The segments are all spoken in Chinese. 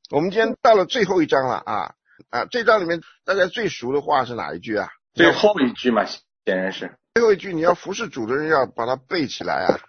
我们今天到了最后一章了这章里面大家最熟的话是哪一句啊？ 最后一句嘛，显然是最后一句，你要服侍主的人要把它背起来啊。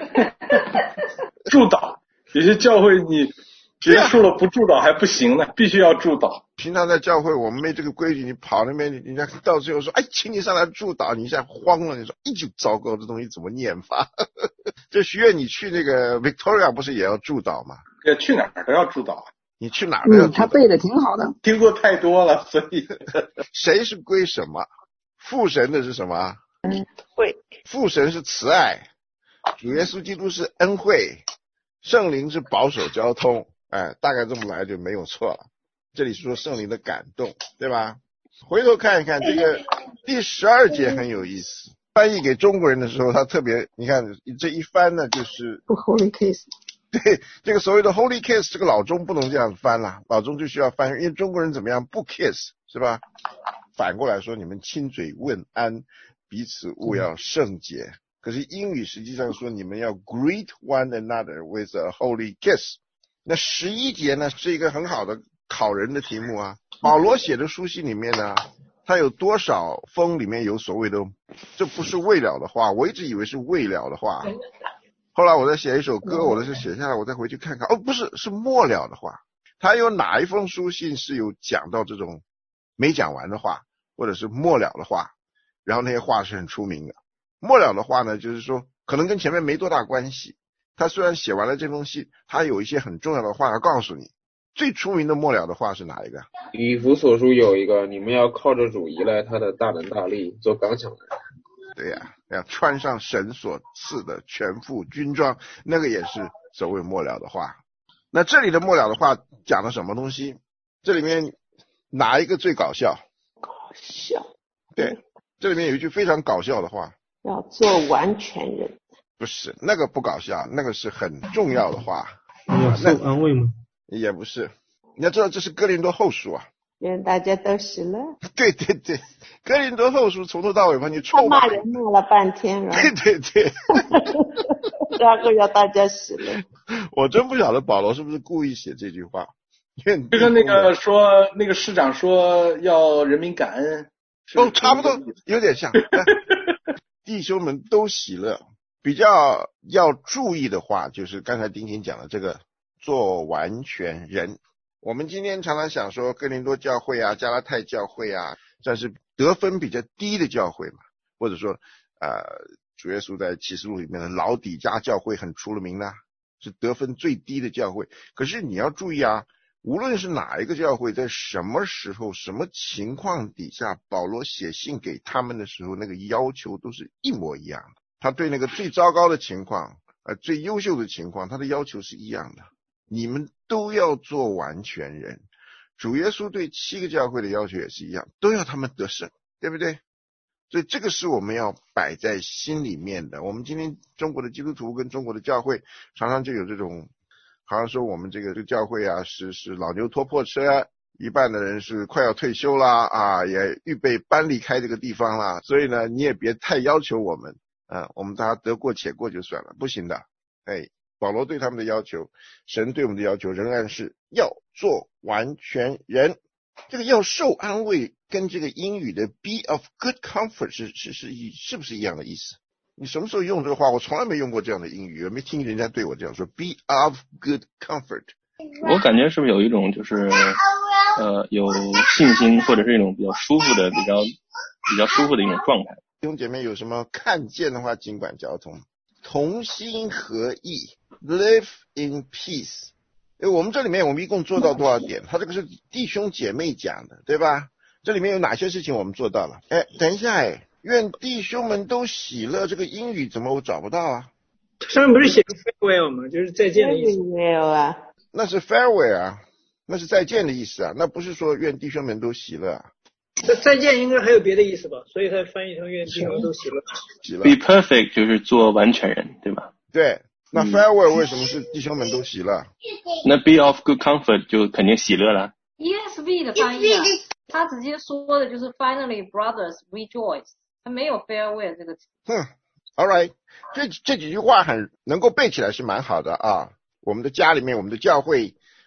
祝祷，有些教会你结束了不祝祷还不行呢，必须要祝祷。 平常在教会我们没这个规矩，你跑那边人家到最后说请你上来祝祷，你一下慌了，你说就糟糕，这东西怎么念法？这徐悦你去那个 Victoria 不是也要祝祷吗？ 去哪儿都要祝祷。 你去哪儿都要祝祷。 他背的挺好的， 听过太多了，所以谁是归什么？父神的是什么？ 会。 父神是慈爱，主耶稣基督是恩惠，圣灵是保守交通，大概这么来就没有错了。这里是说圣灵的感动，对吧？回头看一看这个第12节很有意思，翻译给中国人的时候他特别，你看这一翻呢就是不 holy case。 对，这个所谓的 holy kiss 这个老中不能这样翻了，老中就需要翻，因为中国人怎么样不 kiss 是吧？反过来说你们亲嘴问安，彼此勿要圣洁。可是英语实际上说你们要 greet one another with a holy kiss。 那11节呢是一个很好的考人的题目啊。保罗写的书信里面呢，他有多少封里面有所谓的这不是未了的话，我一直以为是未了的话，后来我在写一首歌，我是写下来，我再回去看看，不是，是末了的话。他有哪一封书信是有讲到这种没讲完的话，或者是末了的话，然后那些话是很出名的。末了的话呢，就是说可能跟前面没多大关系，他虽然写完了这封信，他有一些很重要的话要告诉你。最出名的末了的话是哪一个？ 以弗所书有一个，你们要靠着主依赖他的大能大力，做刚强的人。 对呀，要穿上神所赐的全副军装，那个也是所谓末了的话。那这里的末了的话讲了什么东西？这里面哪一个最搞笑？ 搞笑。 对，这里面有一句非常搞笑的话， 要做完全人。 不是，那个不搞笑，那个是很重要的话。 要受安慰吗？ 也不是，你要知道这是哥林多后书啊。 愿大家都死了。 对对对，哥林多后书从头到尾把你臭骂人骂了半天了。 对对对。 然后要大家死了。 我真不晓得保罗是不是故意写这句话。 就跟那个说那个市长说要人民感恩。 差不多有点像。弟兄们都喜乐。比较要注意的话就是刚才丁婷讲的这个做完全人。我们今天常常想说哥林多教会啊，加拉太教会啊，算是得分比较低的教会嘛，或者说主耶稣在启示录里面的老底嘉教会很出了名的，是得分最低的教会。可是你要注意啊，无论是哪一个教会，在什么时候什么情况底下，保罗写信给他们的时候，那个要求都是一模一样的。他对那个最糟糕的情况最优秀的情况，他的要求是一样的，你们都要做完全人。主耶稣对7个教会的要求也是一样，都要他们得胜，对不对？所以这个是我们要摆在心里面的。我们今天中国的基督徒跟中国的教会常常就有这种，好像说我们这个教会啊是老牛拖破车，一半的人是快要退休啦也预备搬离开这个地方啦，所以呢你也别太要求我们我们大家得过且过就算了，不行的。保罗对他们的要求，神对我们的要求仍然是要做完全人。这个要受安慰跟这个英语的 be of good comfort 是不是一样的意思？你什么时候用这个话？我从来没用过这样的英语，我没听人家对我这样说 be of good comfort。 我感觉是不是有一种就是有信心或者是一种比较舒服的比较舒服的一种状态。 弟兄姐妹有什么看见的话尽管交通，同心合意 live in peace。我们这里面我们一共做到多少点？他这个是弟兄姐妹讲的，对吧？这里面有哪些事情我们做到了？等一下愿弟兄们都喜乐，这个英语怎么我找不到啊？ 上面不是写 farewell 吗？就是再见的意思。 farewell 啊， 那是 farewell 啊，那是再见的意思啊，那不是说愿弟兄们都喜乐啊。 再见应该还有别的意思吧，所以他翻译成愿弟兄们都喜乐。 Be perfect 就是做完全人，对吧？ 对，那 farewell 为什么是弟兄们都喜乐？ 那 be of good comfort 就肯定喜乐了。 ESV 的翻译他直接说的就是 finally brothers rejoice， 他没有 farewell 这个词。 all right， 这几句话很能够背起来是蛮好的啊。我们的家里面，我们的教会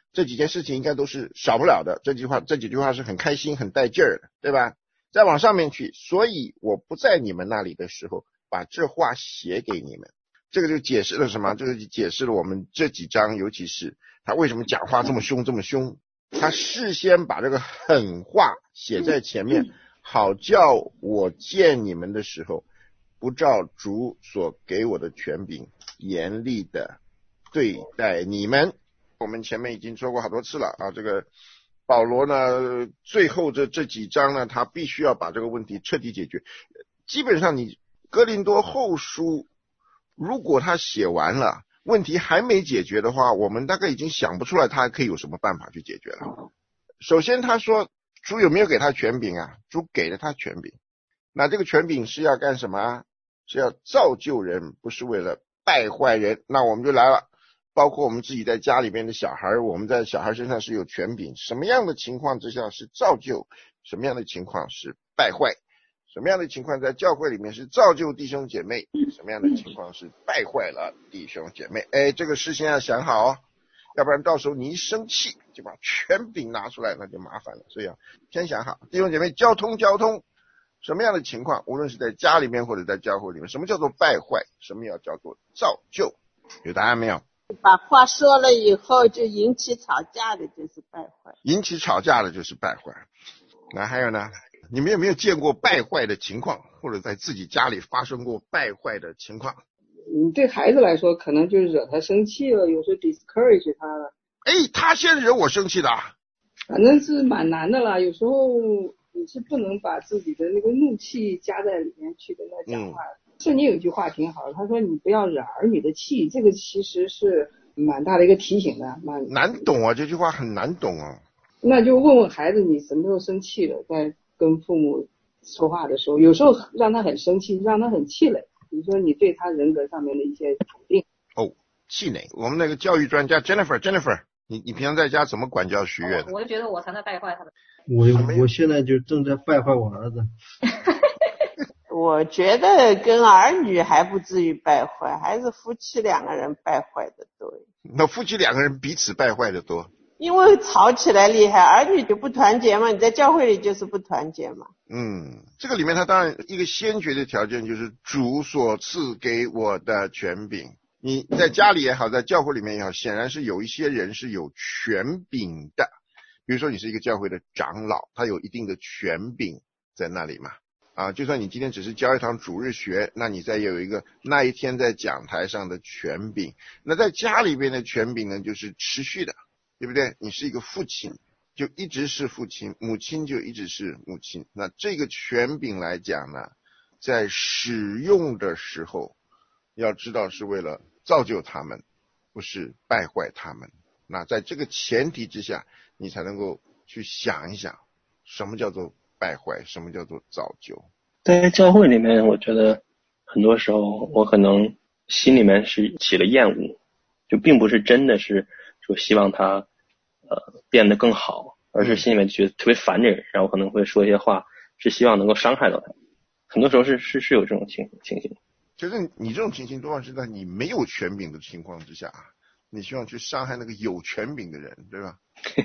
这几件事情应该都是少不了的，这几句话是很开心很带劲儿的，对吧？再往上面去，所以我不在你们那里的时候把这话写给你们。这个就解释了什么？这个就解释了我们这几章，尤其是他为什么讲话这么凶。他事先把这个狠话写在前面，好叫我见你们的时候不照主所给我的权柄严厉的对待你们。我们前面已经说过好多次了啊，这个保罗呢最后这几章呢，他必须要把这个问题彻底解决。基本上你哥林多后书如果他写完了问题还没解决的话，我们大概已经想不出来他还可以有什么办法去解决了。首先他说主有没有给他权柄啊？主给了他权柄。那这个权柄是要干什么啊？是要造就人，不是为了败坏人。那我们就来了，包括我们自己在家里边的小孩，我们在小孩身上是有权柄，什么样的情况之下是造就，什么样的情况是败坏，什么样的情况在教会里面是造就弟兄姐妹，什么样的情况是败坏了弟兄姐妹。这个事情要想好哦，要不然到时候你一生气就把权柄拿出来，那就麻烦了。所以先想好，弟兄姐妹交通什么样的情况，无论是在家里面或者在教会里面，什么叫做败坏，什么要叫做造就，有答案没有？ 把话说了以后就引起吵架的就是败坏， 引起吵架的就是败坏。那还有呢，你们有没有见过败坏的情况，或者在自己家里发生过败坏的情况？ 对孩子来说可能就惹他生气了，有时候 discourage 他了。 他先惹我生气的， 反正是蛮难的啦，有时候你是不能把自己的那个怒气加在里面去跟他讲话。圣经有一句话挺好的，他说你不要惹儿女的气，这个其实是蛮大的一个提醒的。 难懂啊，这句话很难懂啊。 那就问问孩子你什么时候生气了，在跟父母说话的时候，有时候让他很生气，让他很气馁，比如说你对他人格上面的一些否定。 气馁。我们那个教育专家 Jennifer， 你平常在家怎么管教徐悦的？ 我就觉得我常在败坏他们。 我现在就正在败坏我儿子。 我觉得跟儿女还不至于败坏，还是夫妻两个人败坏的多。 那夫妻两个人彼此败坏的多， 因为吵起来厉害，儿女就不团结嘛，你在教会里就是不团结嘛。 这个里面他当然一个先决的条件就是主所赐给我的权柄。你在家里也好，在教会里面也好，显然是有一些人是有权柄的。比如说你是一个教会的长老，他有一定的权柄在那里嘛。就算你今天只是教一堂主日学，那你再有一个那一天在讲台上的权柄。那在家里边的权柄呢，就是持续的，对不对？你是一个父亲，就一直是父亲，母亲就一直是母亲。那这个权柄来讲呢，在使用的时候要知道是为了造就他们，不是败坏他们。那在这个前提之下，你才能够去想一想什么叫做败坏，什么叫做造就。 在教会里面，我觉得很多时候我可能心里面是起了厌恶，就并不是真的是说希望他变得更好，而是心里面觉得特别烦这个人，然后可能会说一些话是希望能够伤害到他。很多时候是有这种情形。 就是你这种情形多半是在你没有权柄的情况之下，你希望去伤害那个有权柄的人，对吧？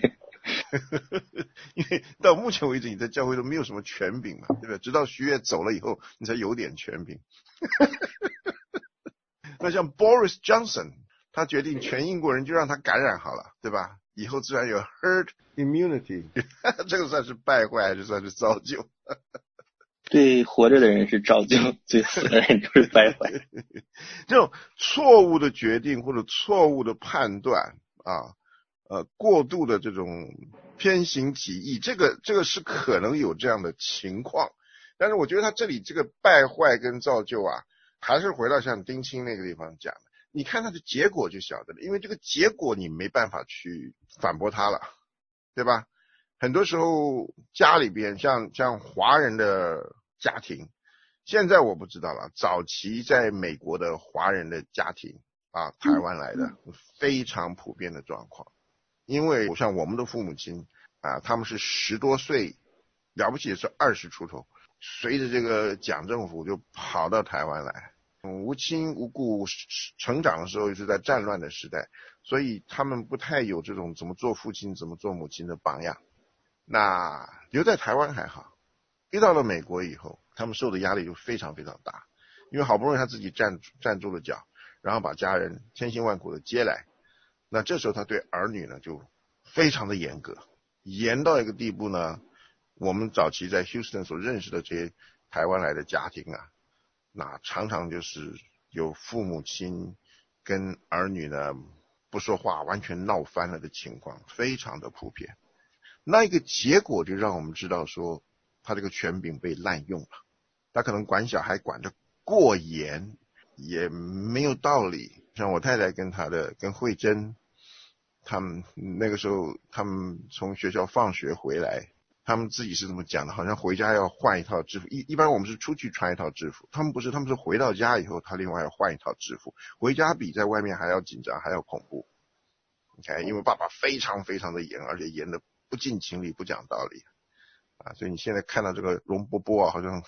因为到目前为止你在教会都没有什么权柄嘛，对吧？直到徐悦走了以后你才有点权柄。那像 Boris Johnson， 他决定全英国人就让他感染好了，对吧？以后自然有 herd immunity。 这个算是败坏还是算是造就？ 对活着的人是造就，对死的人就是败坏。 这种错误的决定或者错误的判断过度的这种偏行己意，这个是可能有这样的情况。但是我觉得他这里这个败坏跟造就还是回到像丁青那个地方讲的，你看他的结果就晓得了，因为这个结果你没办法去反驳他了，对吧？很多时候家里边像华人的家庭，现在我不知道了，早期在美国的华人的家庭台湾来的非常普遍的状况。因为像我们的父母亲他们是10多岁，了不起也是20出头，随着这个蒋政府就跑到台湾来。 无亲无故成长的时候是在战乱的时代，所以他们不太有这种怎么做父亲怎么做母亲的榜样。那留在台湾还好，遇到了美国以后，他们受的压力就非常非常大，因为好不容易他自己站住了脚，然后把家人千辛万苦的接来，那这时候他对儿女呢就非常的严格，严到一个地步呢，我们早期在 Houston 所认识的这些台湾来的家庭啊，那常常就是有父母亲跟儿女呢不说话，完全闹翻了的情况，非常的普遍。那一个结果就让我们知道说，他这个权柄被滥用了，他可能管小孩管得过严，也没有道理。像我太太跟慧珍，他们那个时候，他们从学校放学回来，他们自己是这么讲的，好像回家要换一套制服。一般我们是出去穿一套制服，他们不是，他们是回到家以后，他另外要换一套制服，回家比在外面还要紧张，还要恐怖。OK， 因为爸爸非常非常的严，而且严的不近情理，不讲道理啊，所以你现在看到这个容嬷嬷啊，好像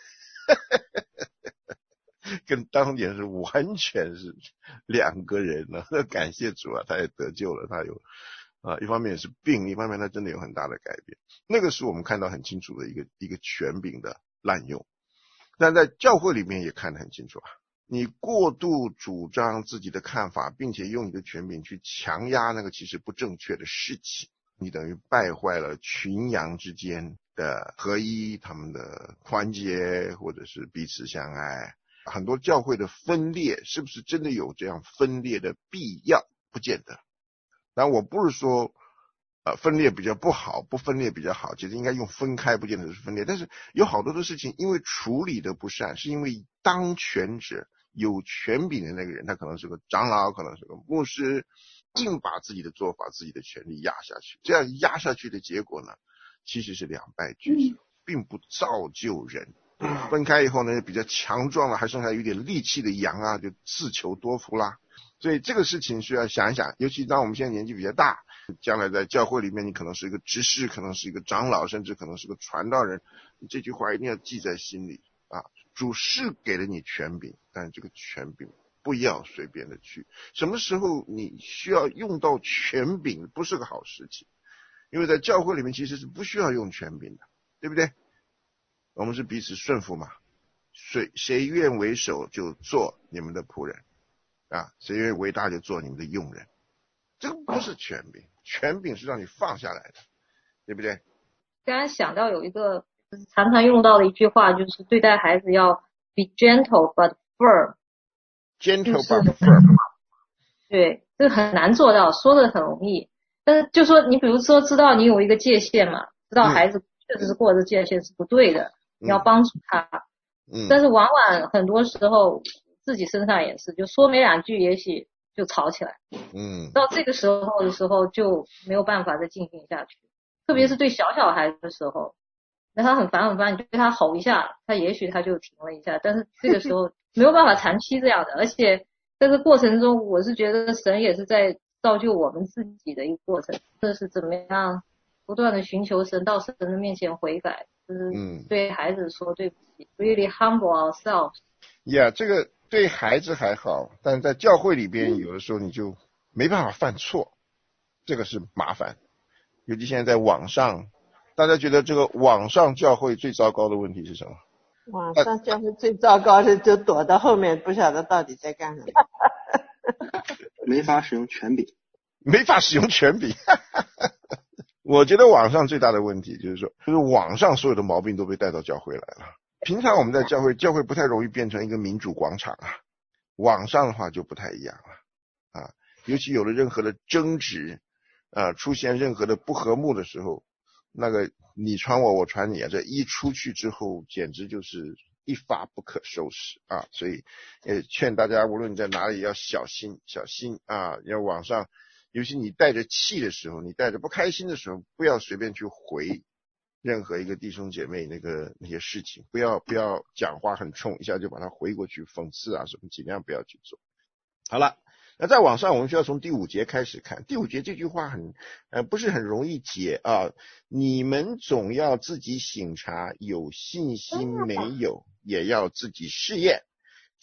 跟当年是完全是两个人了。感谢主啊，他也得救了，他有一方面也是病，一方面他真的有很大的改变。那个是我们看到很清楚的一个权柄的滥用，但在教会里面也看得很清楚啊。你过度主张自己的看法，并且用你的权柄去强压那个其实不正确的事情，你等于败坏了群羊之间的合一，他们的团结，或者是彼此相爱。很多教会的分裂是不是真的有这样分裂的必要？不见得。但我不是说分裂比较不好，不分裂比较好，其实应该用分开，不见得是分裂。但是有好多的事情因为处理的不善，是因为当权者有权柄的那个人，他可能是个长老，可能是个牧师，硬把自己的做法自己的权利压下去，这样压下去的结果呢，其实是两败俱伤，并不造就人。分开以后呢，比较强壮了，还剩下有点力气的羊啊，就自求多福啦。所以这个事情需要想一想，尤其当我们现在年纪比较大，将来在教会里面，你可能是一个执事，可能是一个长老，甚至可能是个传道人，你这句话一定要记在心里啊。主是给了你权柄，但这个权柄不要随便的去。什么时候你需要用到权柄，不是个好事情，因为在教会里面其实是不需要用权柄的，对不对？我们是彼此顺服嘛，谁愿为首就做你们的仆人啊，谁愿为大就做你们的用人。这个不是权柄，权柄是让你放下来的，对不对？ 刚才想到有一个常常用到的一句话，就是对待孩子要 be gentle but firm。gentle but firm。 对，这个很难做到，说的很容易，但是就说你比如说知道你有一个界限嘛，知道孩子确实是过这界限是不对的，你要帮助他。但是往往很多时候自己身上也是，就说没两句也许就吵起来。到这个时候的时候就没有办法再进行下去，特别是对小孩子的时候，那他很烦，你就对他吼一下，他也许他就停了一下，但是这个时候没有办法长期这样的。而且在这过程中，我是觉得神也是在造就我们自己的一个过程，这是怎么样不断的寻求神，到神的面前悔改，就是对孩子说对不起，really humble ourselves。 这个对孩子还好，但在教会里边有的时候你就没办法犯错，这个是麻烦。尤其现在在网上，大家觉得这个网上教会最糟糕的问题是什么？ 网上教会最糟糕的就躲到后面，不晓得到底在干什么。 没法使用权柄。 我觉得网上最大的问题就是说，就是网上所有的毛病都被带到教会来了。平常我们在教会不太容易变成一个民主广场啊，网上的话就不太一样了啊。尤其有了任何的争执出现任何的不和睦的时候，那个你传我，我传你啊，这一出去之后简直就是一发不可收拾啊。所以劝大家无论你在哪里要小心啊，要网上尤其你带着气的时候，你带着不开心的时候，不要随便去回任何一个弟兄姐妹那些事情，不要讲话很冲，一下就把它回过去讽刺啊什么，尽量不要去做。好了，那在网上我们需要从第5节开始看。第5节这句话不是很容易解啊。你们总要自己省察，有信心没有也要自己试验，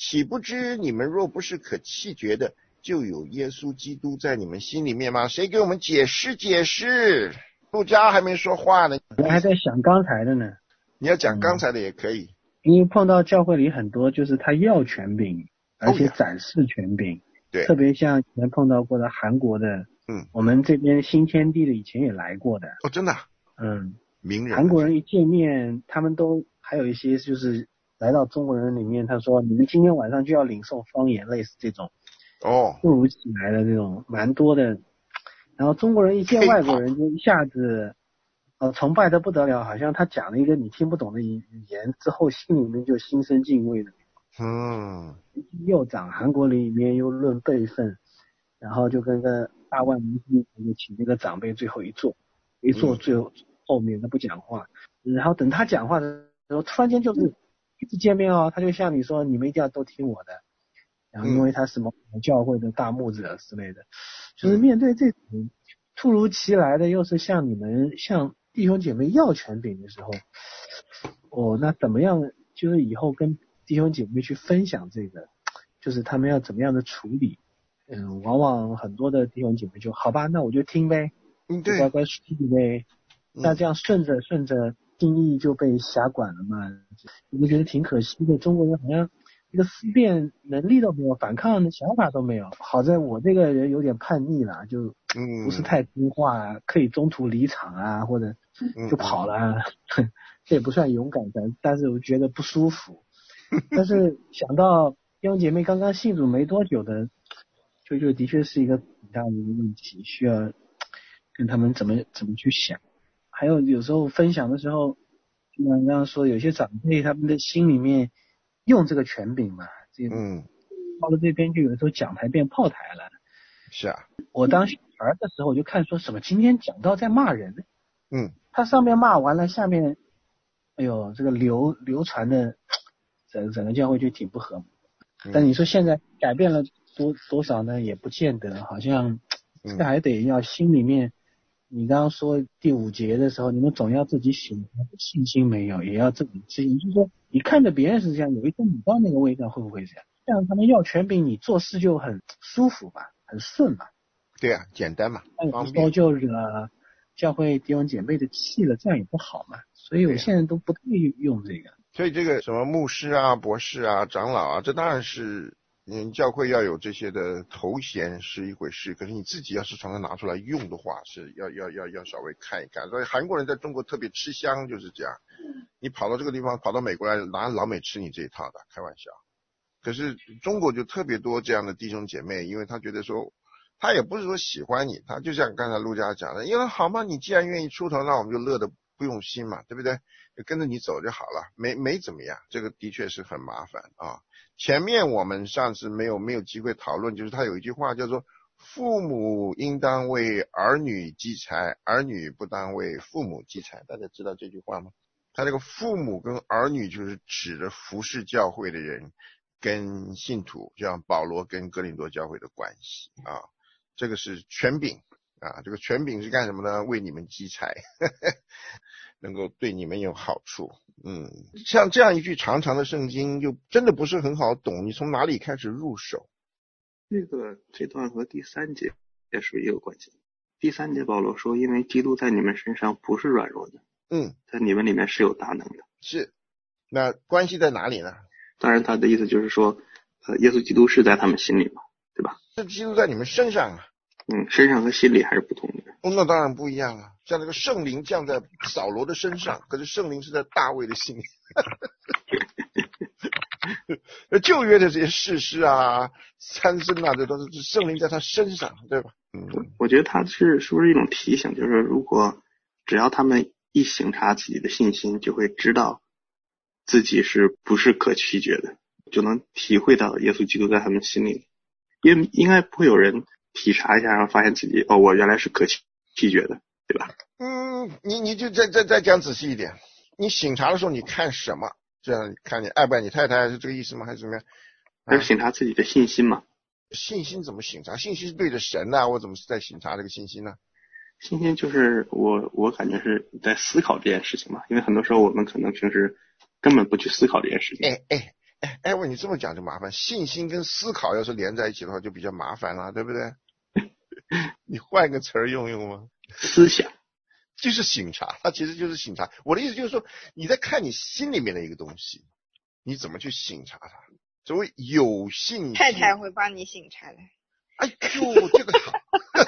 岂不知你们若不是可弃绝的，就有耶稣基督在你们心里面吗？谁给我们解释解释？陆家还没说话呢， 我还在想刚才的呢。 你要讲刚才的也可以。 因为碰到教会里很多就是他要权柄，而且展示权柄。 对， 特别像以前碰到过的韩国的，我们这边新天地的以前也来过的。 哦，真的？名人。 韩国人一见面，他们都还有一些就是来到中国人里面，他说你们今天晚上就要领受方言，类似这种。突如其来的这种蛮多的。然后中国人一见外国人就一下子崇拜得不得了，好像他讲了一个你听不懂的语言之后，心里面就心生敬畏的。又长韩国里面又论辈分，然后就跟个大万明星就请那个长辈最后一坐最后面他不讲话，然后等他讲话的时候，突然间就是一次见面他就像你说你们一定要都听我的，然后因为他是某教会的大牧者之类的，就是面对这种突如其来的又是向你们向弟兄姐妹要权柄的时候，那怎么样就是以后跟弟兄姐妹去分享这个，就是他们要怎么样的处理。往往很多的弟兄姐妹就好吧，那我就听呗， 对， 乖乖顺呗。那这样顺着心意就被辖管了嘛，我就觉得挺可惜的。中国人好像一个思辨能力都没有，反抗的想法都没有。好在我这个人有点叛逆了，就不是太听话可以中途离场啊，或者就跑了这也不算勇敢的，但是我觉得不舒服。但是想到弟兄姐妹刚刚信主没多久的，就的确是一个挺大的一个问题，需要跟他们怎么去想。还有时候分享的时候，就像刚刚说，有些长辈他们的心里面用这个权柄嘛，到了这边就有时候讲台变炮台了。 是啊， 我当小孩的时候我就看说什么今天讲到在骂人，他上面骂完了，下面哎呦这个流传的整个教会就挺不和睦。但你说现在改变了多少呢？也不见得，好像这还得要心里面。你刚刚说第5节的时候，你们总要自己醒，信心没有，也要自己自信。就是说，你看着别人是这样，有一天你到那个位置会不会这样？这样他们要权柄，你做事就很舒服吧，很顺吧？ 对啊，简单嘛， 有时候就惹教会弟兄姐妹的气了，这样也不好嘛。所以我现在都不太用这个。 所以这个什么牧师啊、博士啊、长老啊，这当然是教会要有这些的头衔是一回事，可是你自己要是常常拿出来用的话，是要稍微看一看。所以韩国人在中国特别吃香，就是这样。你跑到这个地方，跑到美国来，拿老美吃你这一套的，开玩笑。可是中国就特别多这样的弟兄姐妹，因为他觉得说，他也不是说喜欢你，他就像刚才陆家讲的，因为好嘛，你既然愿意出头，那我们就乐得不用心嘛，对不对？就跟着你走就好了，没怎么样。这个的确是很麻烦啊。前面我们上次没有机会讨论，就是他有一句话叫做父母应当为儿女积财，儿女不当为父母积财。大家知道这句话吗？他这个父母跟儿女就是指着服侍教会的人跟信徒，就像保罗跟哥林多教会的关系啊。这个是权柄啊，这个权柄是干什么呢？为你们积财能够对你们有好处。像这样一句长长的圣经就真的不是很好懂，你从哪里开始入手？ 这段和第3节也是也有关系。第3节保罗说，因为基督在你们身上不是软弱的，在你们里面是有大能的。 是，那关系在哪里呢？ 当然他的意思就是说，耶稣基督是在他们心里嘛，对吧？ 这基督在你们身上啊。 身上和心里还是不同的。 那当然不一样啊，像那个圣灵降在扫罗的身上，可是圣灵是在大卫的心里。旧约的这些士师啊、参孙啊，这都是圣灵在他身上，对吧？ 我觉得他是不是一种提醒，就是如果只要他们一省察自己的信心，就会知道自己是不是可弃绝的，就能体会到耶稣基督在他们心里。因为应该不会有人体察一下，然后发现自己我原来是可弃绝的，对吧？ 你就再讲仔细一点，你省察的时候你看什么？这样看你爱不爱你太太是这个意思吗？还是怎么样？ 还是省察自己的信心嘛？ 信心怎么省察？信心是对着神的，我怎么是在省察这个信心呢？ 信心就是我感觉是在思考这件事情嘛，因为很多时候我们可能平时根本不去思考这件事情。 哎，你这么讲就麻烦，信心跟思考要是连在一起的话就比较麻烦了，对不对？你换个词儿用吗？ 思想就是省察，它其实就是省察。我的意思就是说，你在看你心里面的一个东西，你怎么去省察它？所谓有信心， 太太会帮你省察的。 哎呦，这个好。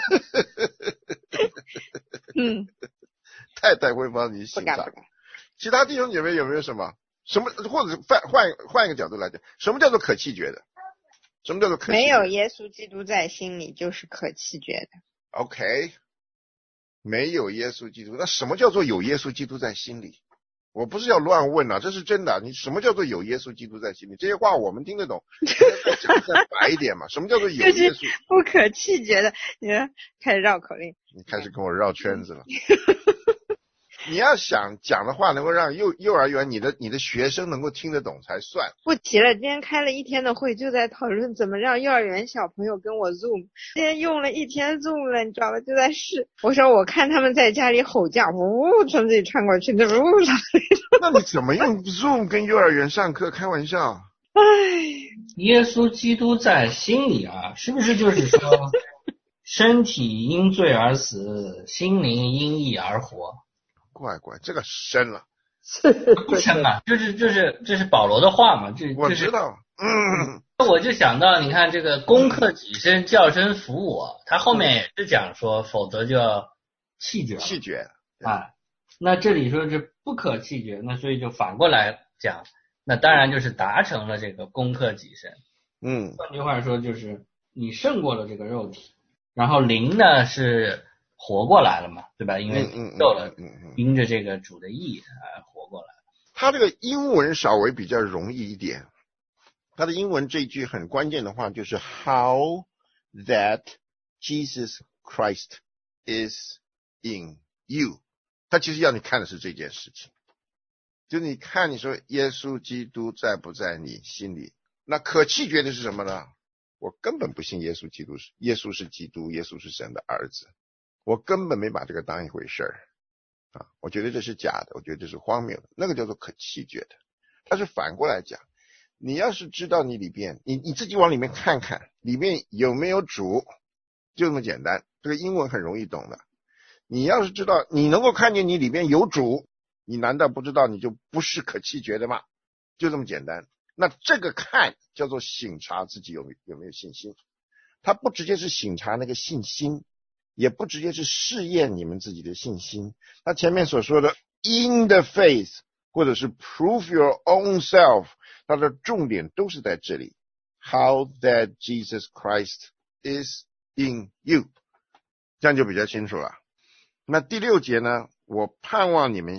太太会帮你省察。其他弟兄姐妹有没有什么或者换一个角度来讲，什么叫做可弃绝的？什么叫做可弃绝的？ 没有耶稣基督在心里就是可弃绝的。 OK， 没有耶稣基督，那什么叫做有耶稣基督在心里？我不是要乱问啊，这是真的。你什么叫做有耶稣基督在心里？这些话我们听得懂，再讲再白一点嘛。什么叫做有耶稣？ 不可弃绝的，你开始绕口令， 你开始跟我绕圈子了。你要想讲的话能够让幼儿园你的学生能够听得懂才算。 不提了，今天开了一天的会，就在讨论怎么让幼儿园小朋友跟我 Zoom。今天用了一天 Zoom 了，你知道吧？就在试。我说我看他们在家里吼叫，从这里穿过去，那你怎么用 Zoom 跟幼儿园上课？开玩笑。 唉， 耶稣基督在心里啊，是不是就是说身体因罪而死，心灵因义而活？ 怪，这个深了， 不深嘛，这是保罗的话嘛， 我知道， 我就想到，你看这个攻克己身，叫声服我，他后面也是讲说，否则就要弃绝啊。那这里说是不可弃绝，那所以就反过来讲，那当然就是达成了这个攻克己身。换句话说，就是你胜过了这个肉体，然后灵呢是活过来了嘛，对吧？因为受了因着这个主的义活过来了。 他这个英文稍微比较容易一点，他的英文这一句很关键的话就是 How that Jesus Christ is in you。 他其实要你看的是这件事情，就你看你说耶稣基督在不在你心里。那可弃绝的是什么呢？我根本不信耶稣基督是耶稣是基督，耶稣是神的儿子，我根本没把这个当一回事儿啊！我觉得这是假的，我觉得这是荒谬的，那个叫做可弃绝的。但是反过来讲，你要是知道你里边，你自己往里面看看，里面有没有主，就这么简单。这个英文很容易懂的。你要是知道，你能够看见你里面有主，你难道不知道你就不是可弃绝的吗？就这么简单。那这个看叫做省察自己有没有信心，它不直接是省察那个信心，也不直接是试验你们自己的信心。他前面所说的 in the faith 或者是 prove your own self， 它的重点都是在这里。How that Jesus Christ is in you， 这样就比较清楚了。那第6节呢，我却盼望你们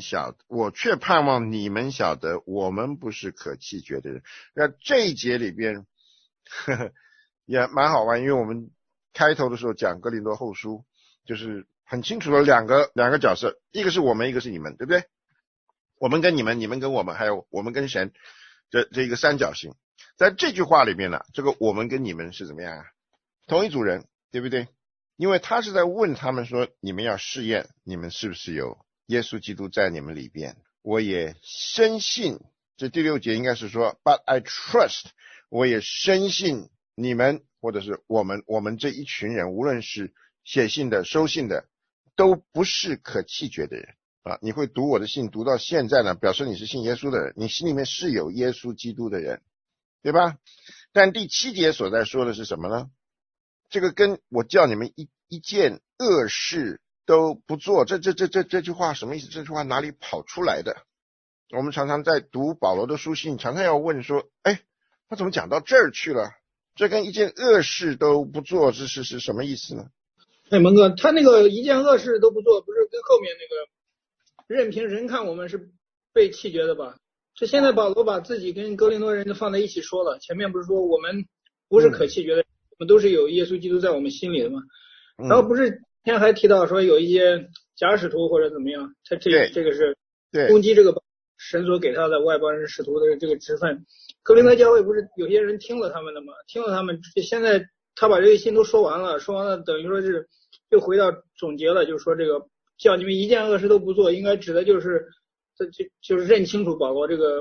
晓得，我们不是可弃绝的人。那这一节里边也蛮好玩，因为我们开头的时候讲哥林多后书，就是很清楚的两个角色，一个是我们，一个是你们，对不对？我们跟你们，你们跟我们，还有我们跟神，这一个三角形。在这句话里面呢，这个我们跟你们是怎么样啊？同一组人，对不对？因为他是在问他们说，你们要试验你们是不是有耶稣基督在你们里边。我也深信，这第6节应该是说 But I trust， 我也深信你们或者是我们这一群人，无论是写信的收信的，都不是可弃绝的人啊！你会读我的信读到现在呢，表示你是信耶稣的人，你心里面是有耶稣基督的人，对吧？但第7节所在说的是什么呢？这个跟我叫你们一件恶事都不做，这句话什么意思？这句话哪里跑出来的？我们常常在读保罗的书信，常常要问说，他怎么讲到这儿去了？这跟一件恶事都不做，这是什么意思呢？ 蒙哥，他那个一件恶事都不做，不是跟后面那个任凭人看我们是被弃绝的吧？这现在保罗把自己跟哥林多人放在一起说了，前面不是说我们不是可弃绝的，我们都是有耶稣基督在我们心里的嘛。然后不是今天还提到说有一些假使徒或者怎么样，他这个是攻击这个神所给他的外邦人使徒的这个职分。哥林多教会不是有些人听了他们的吗？听了他们，现在他把这些信都说完了等于说是就回到总结了，就是说这个叫你们一件恶事都不做，应该指的就是认清楚保罗这个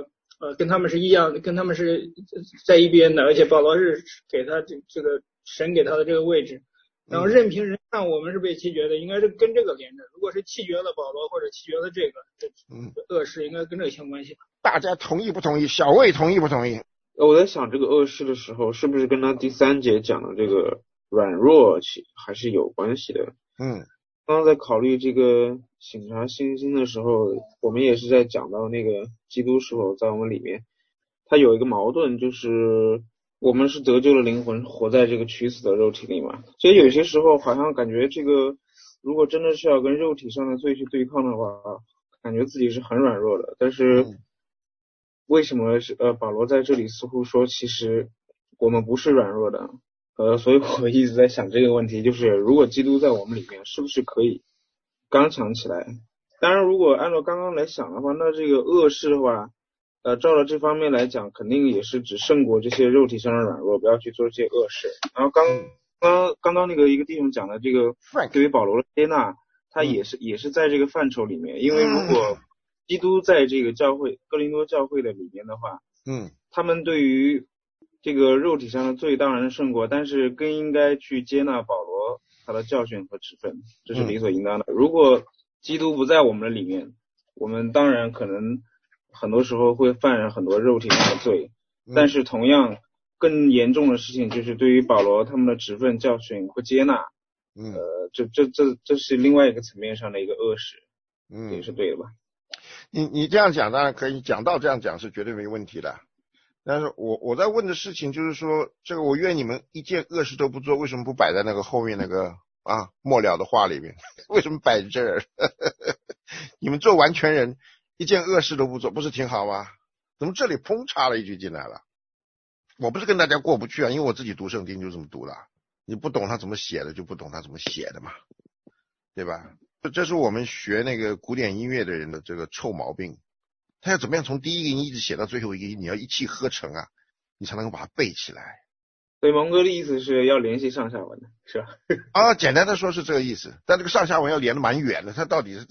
跟他们是一样的，跟他们是在一边的，而且保罗是给他这个神给他的这个位置，然后任凭人看我们是被弃绝的，应该是跟这个连着。如果是弃绝了保罗或者弃绝了这个恶事，应该跟这个相关系。 大家同意不同意？小魏同意不同意？ 我在想这个恶事的时候，是不是跟他第3节讲的这个软弱还是有关系的？刚刚在考虑这个省察信心的时候，我们也是在讲到那个基督是否在我们里面，它有一个矛盾，就是我们是得救的灵魂活在这个屈死的肉体里嘛。所以有些时候好像感觉这个如果真的是要跟肉体上的罪去对抗的话，感觉自己是很软弱的。但是为什么保罗在这里似乎说其实我们不是软弱的？所以我一直在想这个问题，就是如果基督在我们里面，是不是可以刚强起来？当然如果按照刚刚来想的话，那这个恶事的话照着这方面来讲，肯定也是只胜过这些肉体上的软弱，不要去做这些恶事。然后刚刚那个一个弟兄讲的这个对于保罗的接纳，他也是在这个范畴里面，因为如果基督在这个教会哥林多教会的里面的话，他们对于这个肉体上的罪当然胜过，但是更应该去接纳保罗他的教训和指分，这是理所应当的。如果基督不在我们的里面，我们当然可能很多时候会犯很多肉体上的罪，但是同样更严重的事情就是对于保罗他们的指分教训不接纳，这是另外一个层面上的一个恶事，也是对的吧？ 你这样讲当然可以，讲到这样讲是绝对没问题的。但是我在问的事情就是说，这个我愿你们一件恶事都不做，为什么不摆在那个后面那个末了的话里面？为什么摆这儿？你们做完全人一件恶事都不做，不是挺好吗？怎么这里砰插了一句进来了？我不是跟大家过不去啊，因为我自己读圣经就这么读了，你不懂他怎么写的就不懂他怎么写的嘛，对吧？这是我们学那个古典音乐的人的这个臭毛病，他要怎么样从第一个音一直写到最后一个音，你要一气呵成啊，你才能够把它背起来。 所以蒙哥的意思是要联系上下文的，是吧？ 简单的说是这个意思，但这个上下文要连得蛮远的，他到底是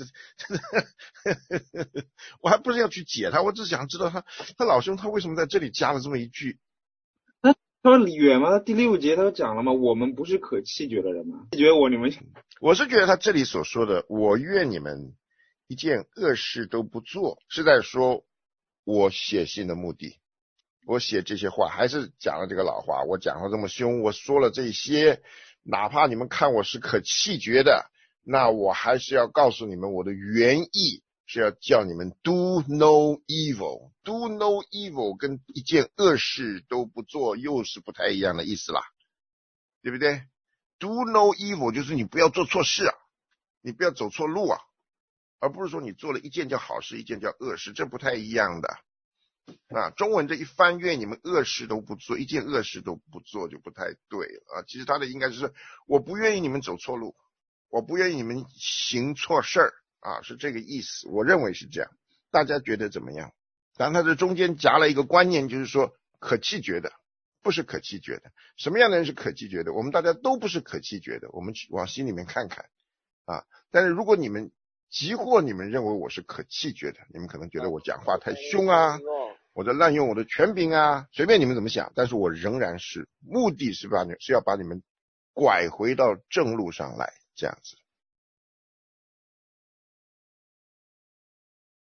我还不是要去解他，我只想知道他老兄他为什么在这里加了这么一句。 他远吗？他第6节他讲了吗？我们不是可弃绝的人吗？弃绝你们， 我是觉得他这里所说的我愿你们一件恶事都不做，是在说我写信的目的。我写这些话还是讲了这个老话，我讲话这么凶，我说了这些，哪怕你们看我是可弃绝的，那我还是要告诉你们我的原意是要叫你们 do no evil。 do no evil 跟一件恶事都不做又是不太一样的意思啦，对不对？ do no evil 就是你不要做错事啊，你不要走错路啊，而不是说你做了一件叫好事一件叫恶事，这不太一样的中文这一翻愿你们恶事都不做，一件恶事都不做就不太对了其实他的应该是我不愿意你们走错路，我不愿意你们行错事儿是这个意思，我认为是这样，大家觉得怎么样？当然他这中间夹了一个观念，就是说可弃绝的不是可弃绝的。什么样的人是可弃绝的？我们大家都不是可弃绝的，我们往心里面看看但是如果你们即或你们认为我是可弃绝的，你们可能觉得我讲话太凶啊，我在滥用我的权柄啊，随便你们怎么想，但是我仍然是目的是要把你们拐回到正路上来，这样子。